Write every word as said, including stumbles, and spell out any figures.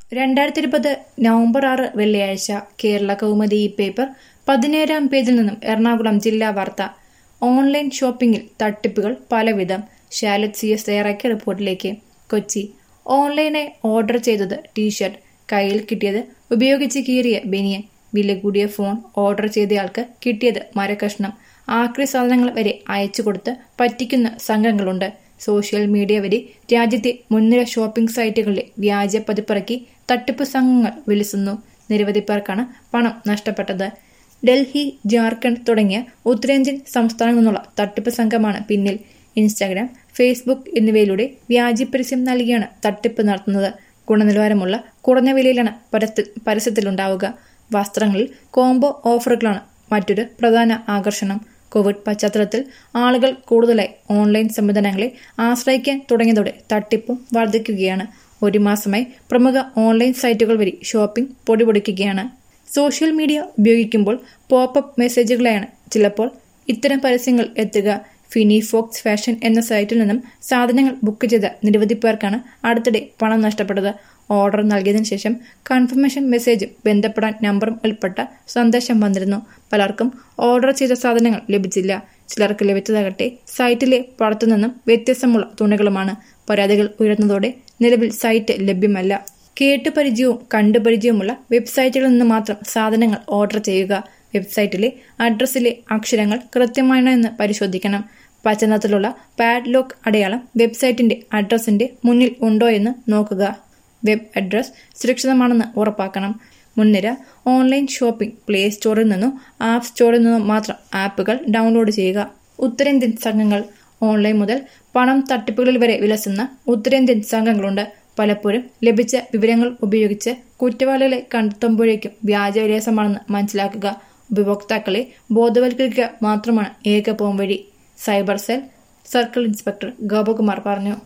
രണ്ടായിരത്തി ഇരുപത് നവംബർ ആറ് വെള്ളിയാഴ്ച കേരള കൗമുദി ഈ പേപ്പർ പതിനേഴാം പേജിൽ നിന്നും എറണാകുളം ജില്ലാ വാർത്ത. ഓൺലൈൻ ഷോപ്പിംഗിൽ തട്ടിപ്പുകൾ പലവിധം. ഷാലറ്റ് സി എസ് തയ്യാറാക്കിയ റിപ്പോർട്ടിലേക്ക്. കൊച്ചി. ഓൺലൈനായി ഓർഡർ ചെയ്തത് ടീഷർട്ട്, കയ്യിൽ കിട്ടിയത് ഉപയോഗിച്ച് കീറിയ ബനിയൻ. വില കൂടിയ ഫോൺ ഓർഡർ ചെയ്തയാൾക്ക് കിട്ടിയത് മരക്കഷ്ണം. ആക്രി സാധനങ്ങൾ വരെ അയച്ചു കൊടുത്ത് പറ്റിക്കുന്ന സംഘങ്ങളുണ്ട്. സോഷ്യൽ മീഡിയ വഴി രാജ്യത്തെ മുൻനിര ഷോപ്പിംഗ് സൈറ്റുകളിലെ വ്യാജ പതിപ്പിറക്കി തട്ടിപ്പ് സംഘങ്ങൾ വിളിസുന്നു. നിരവധി പേർക്കാണ് പണം നഷ്ടപ്പെട്ടത്. ഡൽഹി, ജാർഖണ്ഡ് തുടങ്ങിയ ഉത്തരേന്ത്യൻ സംസ്ഥാനങ്ങളിൽ നിന്നുള്ള തട്ടിപ്പ് സംഘമാണ് പിന്നിൽ. ഇൻസ്റ്റാഗ്രാം, ഫേസ്ബുക്ക് എന്നിവയിലൂടെ വ്യാജപരസ്യം നൽകിയാണ് തട്ടിപ്പ് നടത്തുന്നത്. ഗുണനിലവാരമുള്ള കുറഞ്ഞ വിലയിലാണ് പരസ്യത്തിലുണ്ടാവുക. വസ്ത്രങ്ങളിൽ കോംബോ ഓഫറുകളാണ് മറ്റൊരു പ്രധാന ആകർഷണം. കോവിഡ് പശ്ചാത്തലത്തിൽ ആളുകൾ കൂടുതലായി ഓൺലൈൻ സംവിധാനങ്ങളെ ആശ്രയിക്കാൻ തുടങ്ങിയതോടെ തട്ടിപ്പും വർദ്ധിക്കുകയാണ്. ഒരു മാസമായി പ്രമുഖ ഓൺലൈൻ സൈറ്റുകൾ വഴി ഷോപ്പിംഗ് പൊടിപൊടിക്കുകയാണ്. സോഷ്യൽ മീഡിയ ഉപയോഗിക്കുമ്പോൾ പോപ്പപ്പ് മെസ്സേജുകളായാണ് ചിലപ്പോൾ ഇത്തരം പരസ്യങ്ങൾ എത്തുക. ഫിനി ഫോക്സ് ഫാഷൻ എന്ന സൈറ്റിൽ നിന്നും സാധനങ്ങൾ ബുക്ക് ചെയ്ത നിരവധി പേർക്കാണ് അടുത്തിടെ പണം നഷ്ടപ്പെട്ടത്. ഓർഡർ നൽകിയതിനു ശേഷം കൺഫർമേഷൻ മെസ്സേജും ബന്ധപ്പെടാൻ നമ്പറും ഉൾപ്പെട്ട സന്ദേശം വന്നിരുന്നു. പലർക്കും ഓർഡർ ചെയ്ത സാധനങ്ങൾ ലഭിച്ചില്ല. ചിലർക്ക് ലഭിച്ചതാകട്ടെ സൈറ്റിലെ പടത്തു നിന്നും വ്യത്യസ്തമുള്ള തുണികളുമാണ്. പരാതികൾ ഉയർന്നതോടെ നിലവിൽ സൈറ്റ് ലഭ്യമല്ല. കേട്ടുപരിചയവും കണ്ടുപരിചയവുമുള്ള വെബ്സൈറ്റുകളിൽ നിന്ന് മാത്രം സാധനങ്ങൾ ഓർഡർ ചെയ്യുക. വെബ്സൈറ്റിലെ അഡ്രസ്സിലെ അക്ഷരങ്ങൾ കൃത്യമാണോ എന്ന് പരിശോധിക്കണം. പച്ചനിറത്തിലുള്ള പാഡ് ലോക്ക് അടയാളം വെബ്സൈറ്റിന്റെ അഡ്രസ്സിന്റെ മുന്നിൽ ഉണ്ടോ എന്ന് നോക്കുക. വെബ് അഡ്രസ് സുരക്ഷിതമാണെന്ന് ഉറപ്പാക്കണം. മുൻനിര ഓൺലൈൻ ഷോപ്പിംഗ് പ്ലേ സ്റ്റോറിൽ നിന്നോ ആപ്പ് സ്റ്റോറിൽ നിന്നോ മാത്രം ആപ്പുകൾ ഡൗൺലോഡ് ചെയ്യുക. ഉത്തരേന്ത്യൻ സംഘങ്ങൾ. ഓൺലൈൻ മുതൽ പണം തട്ടിപ്പുകളിൽ വരെ വിലസുന്ന ഉത്തരേന്ത്യൻ സംഘങ്ങളുണ്ട്. പലപ്പോഴും ലഭിച്ച വിവരങ്ങൾ ഉപയോഗിച്ച് കുറ്റവാളികളെ കണ്ടെത്തുമ്പോഴേക്കും വ്യാജ വിലാസമാണെന്ന് മനസ്സിലാക്കുക. ഉപഭോക്താക്കളെ ബോധവൽക്കരിക്കുക മാത്രമാണ് ഏക പോംവഴി. Cyber cell circle inspector Gopakumar പറഞ്ഞു.